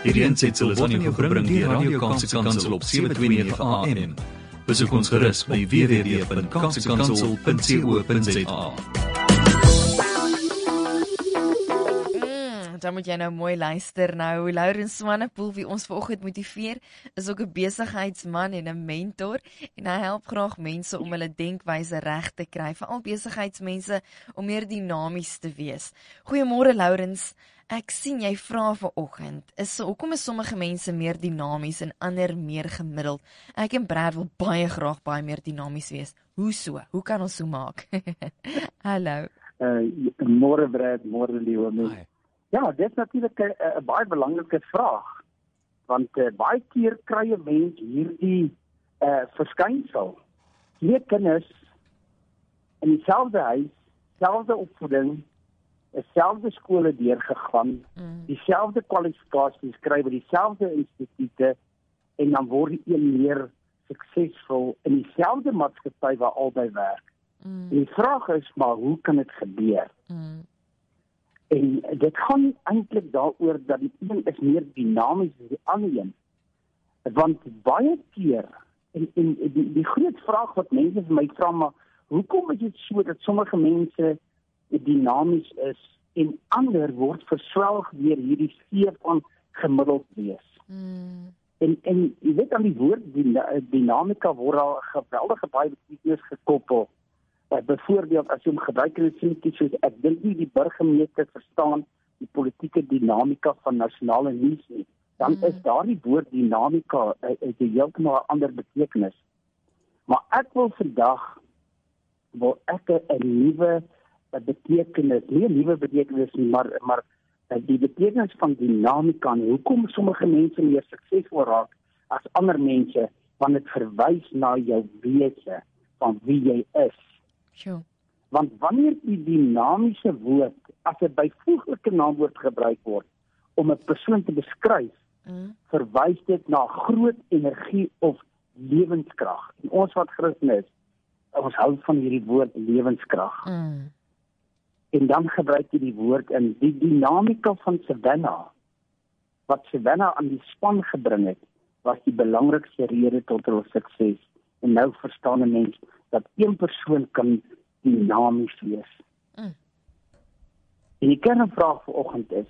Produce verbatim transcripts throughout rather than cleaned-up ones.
Hierdie aansetsel is aan jou gebring deur Radio Kaapse Kansel op sewe twee nege A M. Besoek ons gerus by w w w punt kaapsekansel punt co punt za. Dan moet jy nou mooi luister nou. Laurens Swanepoel, wie ons vanoggend motiveer, is ook 'n besigheidsman en 'n mentor en hy help graag mense om hulle denkwyse reg te kry, veral besigheidsmense om meer dinamies te wees. Goeiemôre Laurens. Ek sien jy vra vanoggend, is hoekom is sommige mense meer dinamies en ander meer gemiddeld? Ek en Brad wil baie graag baie meer dinamies wees. Hoe so? Hoe kan ons so maak? Hallo. Uh, môre Brad, môre liewe mens. Ja, dit is natuurlik 'n baie belangrike vraag, want uh, baie keer kry 'n mens hierdie uh, verskynsel. Twee kinders in dieselfde huis, selfde opvoeding, dieselfde skole deurgegaan, mm. dieselfde kwalifikasies kry by dieselfde instituute en dan word die een meer suksesvol in dieselfde maatskappy waar albei werk. Mm. En die vraag is maar, hoe kan dit gebeur? Mm. En dit gaan eintlik daaroor dat die een is meer dinamies as die ander een. Want baie keer, en, en die, die groot vraag wat mense vir my vra, maar hoekom is dit so dat sommige mense dinamies is en ander word verswelg deur hierdie see van gemiddeld wees. Mm. En, en jy weet aan die woord dinamika word al 'n geweldige baie betekenis gekoppel. Uh, Byvoorbeeld as jy hom gebruik in 'n sinnetjie soos ek dink nie die burgemeester verstaan die politieke dinamika van nasionale nuus nie, dan mm. is daardie woord dinamika 'n uh, uh, heeltemal 'n ander betekenis. Maar ek wil vandag wil ek 'n nuwe betekenis, nie 'n nuwe betekenis nie, maar maar uh, die betekenis van dinamika en hoekom sommige mense meer suksesvol raak as ander mense, want dit verwys na jou wese van wie jy is. Sure. Want wanneer die dinamiese woord as 'n byvoeglike naamwoord gebruik word om 'n persoon te beskryf, mm. verwys dit na groot energie of lewenskrag. En ons wat Christen is, ons hou van hierdie woord lewenskrag. Mm. En dan gebruik jy die woord in die dinamika van Savannah. Wat Savannah aan die span gebring het, was die belangrikste rede tot hul sukses. En nou verstaan 'n mens dat een persoon kan dinamies wees. Mm. En die kernvraag vanoggend is,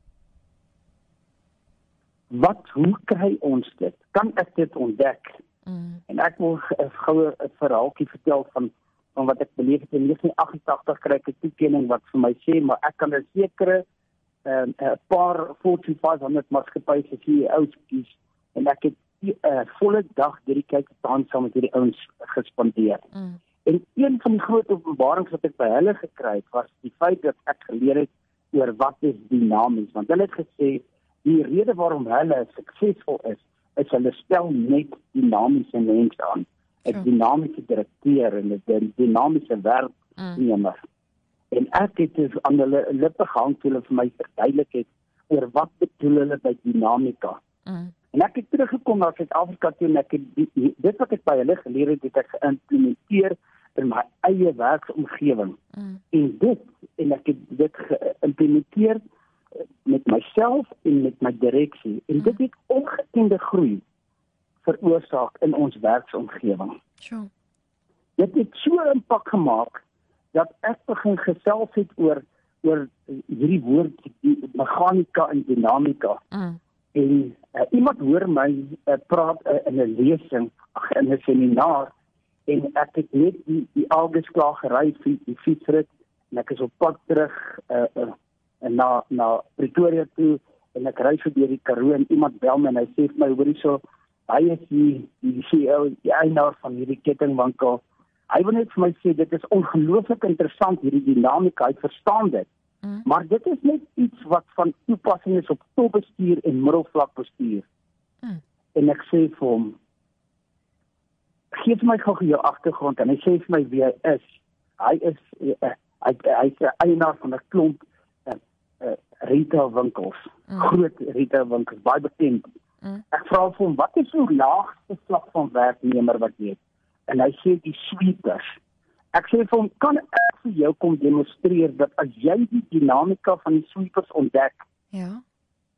wat, hoe kry ons dit? Kan ek dit ontdek? Mm. En ek wil gou 'n verhaaltjie vertel van, van wat ek beleef het in negentien agt agt agt kry ek 'n toekenning wat vir my sê, maar ek kan 'n sekere 'n uh, paar Fortune vyf honderd maatskappye se C E O's kies en ek het 'n uh, volle dag dedicated aan saam met hierdie ouens gespandeer. Mm. En een van die groot openbarings wat ek by hulle gekry het, was die feit dat ek geleer het oor wat is dinamies. Want hulle het gesê, die rede waarom hulle suksesvol is, is hulle stel net dinamiese mense aan. 'n sure. Dinamiese direkteur en 'n dinamiese werknemer. Mm. En ek het dus aan hulle lippe gehang toe hulle vir my verduidelik het oor wat bedoel hulle by dinamika. Mm. En ek het teruggekom na Suid-Afrika toe en ek het die, dit wat ek by hulle geleer het, het ek geïmplementeer in my eie werksomgewing. Mm. En dit, en ek het dit geïmplementeer met myself en met my direksie. En mm. dit het ongekende groei veroorsaak in ons werksomgewing. Sure. Dit het so impak gemaak dat ek begin gesels het oor oor hierdie woord die meganika en dinamika. Mm. En uh, iemand hoor my uh, praat uh, in 'n lesing, ag in 'n seminaar, en ek het net die, die August klaar gery vir die fietsrit en ek is op pad terug uh, uh, na na Pretoria toe en ek ry verby die Karoo en iemand bel my en hy sê vir my, hoorie so, hy is die die C E O, die eienaar van hierdie kettingwinkel. Hy wil net vir my sê dit is ongelooflik interessant hierdie dinamika, hy verstaan dit. Mm. Maar dit is net iets wat van toepassing is op topbestuur en middelvlak bestuur. Mm. En ek sê vir hom, geef my gou jou agtergrond, en hy sê vir my wie hy is. Hy is uh, hy hy is 'n eienaar van 'n klomp uh, uh, retailwinkels, mm. groot retailwinkels, baie bekend. Mm. Ek vra vir hom, wat is jou laagste vlak van werknemer wat jy het? En hy sê die sweepers. Ek sê vir hom, kan ek vir jou kom demonstreer dat as jy die dinamika van die sweepers ontdek, ja,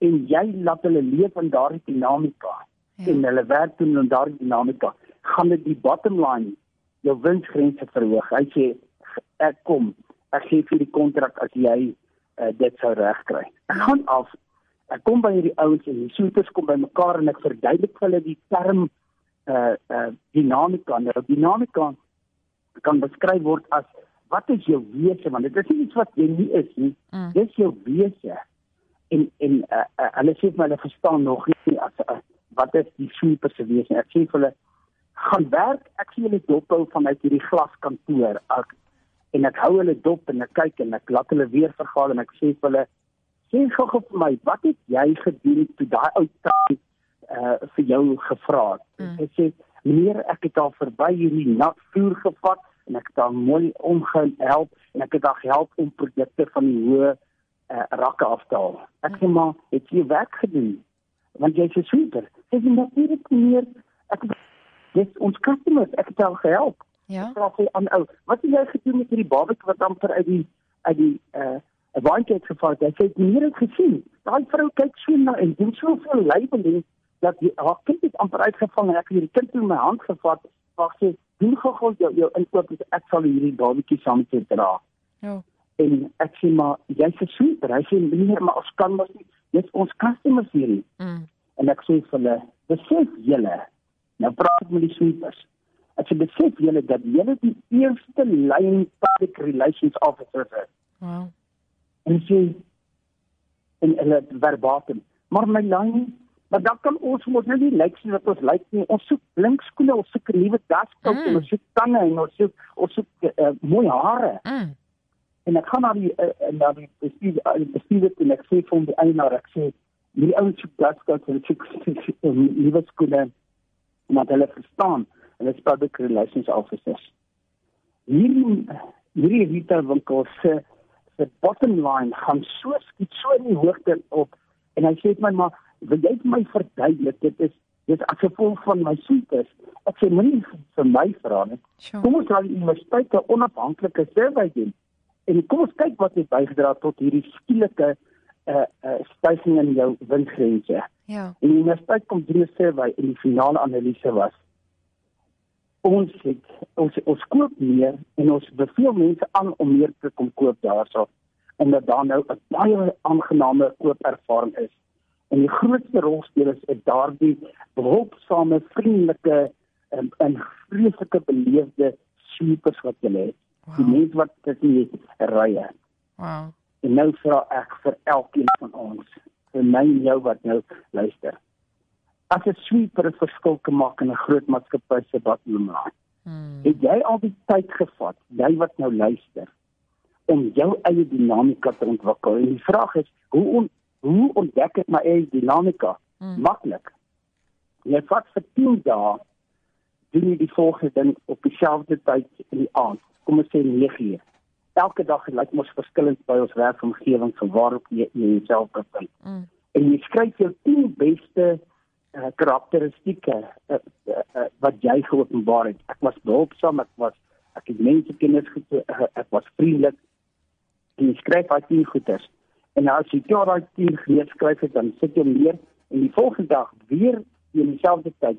en jy laat hulle leef in daardie dinamika, ja. en hulle werk doen in daardie dinamika, gaan dit die bottom line, jou winsgrense verhoog. Hy sê, ek kom, ek gee vir die kontrak as jy uh, dit sou regkry. Ek gaan af, ek kom by hierdie ouens en die soeters kom by mekaar en ek verduidelik vir hulle die term uh, uh, dinamika. Nou, dinamika kan beskryf word as, wat is jou wese, want dit is nie iets wat jy nie is nie, mm. dit is jou wese. En, en uh, uh, hulle sê vir my, hulle verstaan nog nie, as, uh, wat is die super se wese. Ek sê vir hulle, gaan werk, ek sê hulle dophou vanuit hierdie glaskantoor, ek, en ek hou hulle dop en ek kyk en ek laat hulle weer vergaal en ek sê vir hulle, sê gou vir my, wat het jy gedoen toe daai ou tannie uh, vir jou gevra het? Mm. Ek sê, meneer, ek het al verby hierdie nat vuur gevat en ek het al mooi omgehelp en ek het al gehelp om produkte van die hoë uh, rakke af te haal. Ek sê, maar, het jy werk gedoen? Want jy is 'n sweeper. Sê jy, natuurlijk meneer, ek dis ons customers, ek het al gehelp. Ja. Ek sê aan ou, wat het jy gedoen met hierdie babetjie wat amper uit die uit die uh 'n waantjie het gevat? Hy sê, meneer het gesien, daai vrou kyk so na en doen soveel labeling dat die haar kind het amper uitgevang en ek het hierdie kind in my hand gevat, wag sê, doen gou jou jou inkoop, ek sal hierdie babetjie saam met jou dra. Ja. En ek sê, maar jy's 'n sweeper. Hy sê, meneer, maar ons kan mos nie, dis ons customers hierdie. Mm. En ek sê vir hulle, besef julle, nou praat ek met die sweepers, ek sê, besef julle dat julle die eerste lyn public relations officers is. Wow. En sê, en hulle verbatim, maar my lyn, maar dan kan ons mos nou nie lyk soos wat ons lyk nie, ons soek blink skoene, ons soek 'n nuwe daskout, mm. en ons soek tande, en ons soek, ons soek uh, mooi hare. Mm. En ek gaan na die, uh, na die bestuurder en ek sê vir hom die eienaar, ek sê, hierdie ouens soek daskouts, hulle soek nuwe skoene, en dat hulle verstaan, hulle is public relations officers. Hierdie, hierdie retailwinkel se se bottom line gaan so skiet so in die hoogte op, en hy sê my, maar wil jy vir my verduidelik, dit is, dit is as gevolg van my soetes. Ek sê, moenie vir my vra nie. Sure. Kom ons laat die universiteit 'n onafhanklike survey doen, en kom ons kyk wat het bygedra tot hierdie skielike uh, uh, styging in jou winsgrense. Ja. En die universiteit kom doen 'n survey, en die finale analise was, ons het, ons, ons koop meer, en ons beveel mense aan om meer te kom koop daarso, omdat daar nou 'n baie aangename koopervaring is. En die grootste rolspelers is daardie behulpsame, vriendelike en, en vreeslike beleefde sweepers wat jy het. Wow. Die mense wat dit nie rye. Wow. En nou vra ek vir elkeen van ons, vir my en jou wat nou luister, as 'n sweeper 'n verskil kan maak in 'n groot maatskappy se bottom line, hmm. het jy al die tyd gevat, jy wat nou luister, om jou eie dinamika te ontwikkel? En die vraag is, hoe on, hoe ontdek ek my eie dinamika? Hmm. Maklik. Jy vat vir tien dae, doen jy die volgende ding op dieselfde tyd in die aand, kom ons sê nege uur. Elke dag lyk mos verskillend by ons werkomgewing van waarop jy jouself bevind. Mm. En jy skryf jou tien beste uh, karakteristieke uh, uh, uh, wat jy geopenbaar het. Ek was behulpsaam, ek was ek het mense kennis gedoen, uh, ek was vriendelik. En jy skryf daai tien goeders. En nou as jy daai tien geskryf het, dan sit jy meer en die volgende dag weer in dieselfde tyd.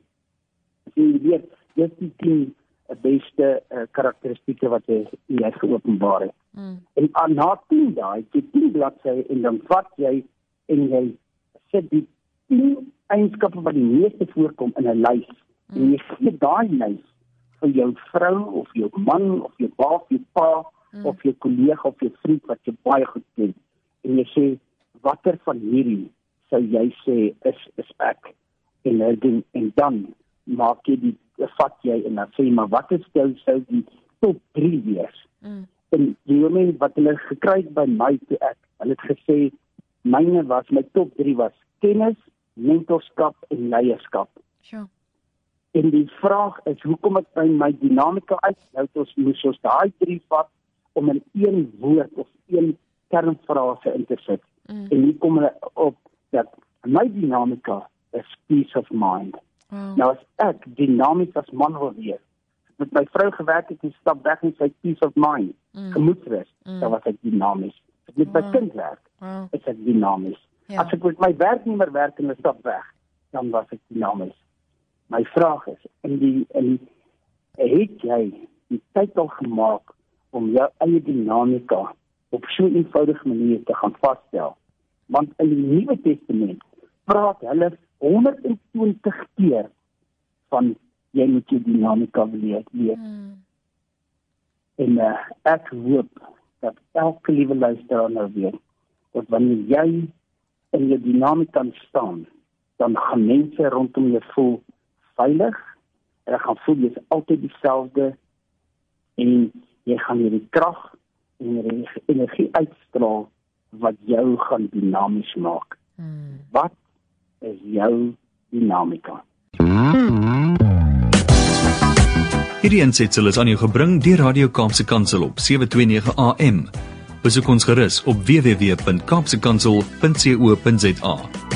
Jy weet, jy het die tien beste uh, karakteristieke wat jy, jy geopenbaar het. Mm. En uh, na tien dae, jy tien bladsye en dan vat jy en jy sit die tien eienskappe wat die meeste voorkom in 'n lys. Mm. En jy gee daai lys vir jou vrou of jou man of jou pa of jou pa mm. of jou kollega of jou vriend wat jy baie goed ken. En jy sê, watter van hierdie sou jy sê is is ek? En, en, en dan maak jy die vat jy en dan sê jy, maar wat is jou sou die top drie wees? Mm. En die oomblik wat hulle gekry het by my toe ek, hulle het gesê, myne was, my top drie was kennis, mentorskap en leierskap. Sure. En die vraag is, hoekom ek by my dinamika uit, nou het ons moes ons daai drie vat, om in een woord of een kernfrase in te sit. Mm. En hier kom hulle op, dat my dinamika is peace of mind. Wow. Nou as ek dynamies as man wil wees, met my vrou gewerk het, die stap weg in sy peace of mind, mm. gemoedsrus, mm. dan was ek dynamies. As met wow. my kind werk, wow. is ek dynamies. Ja. As ek met my werknemer werk en 'n stap weg, dan was ek dinamies. My vraag is, in die in het jy die tyd al gemaak om jou eie dinamika op so 'n eenvoudige manier te gaan vasstel? Want in die Nuwe Testament praat hulle honderdtwintig keer van jy moet jou dinamika weet. Hmm. En uh, ek hoop dat elke liewe luisteraar nou weet, dat wanneer jy in jou dinamika staan, dan gaan mense rondom jou voel veilig, en gaan voel jy is altyd dieselfde, en jy gaan hierdie krag en hierdie energie uitstraal, wat jou gaan dinamies maak. Hmm. Wat is jou dinamika? Hierdie aansetsel is aan jou gebring deur Radio Kaapse Kansel op sewe twee nege A M. Besoek ons gerus op w w w punt kaapse kansel punt co punt za.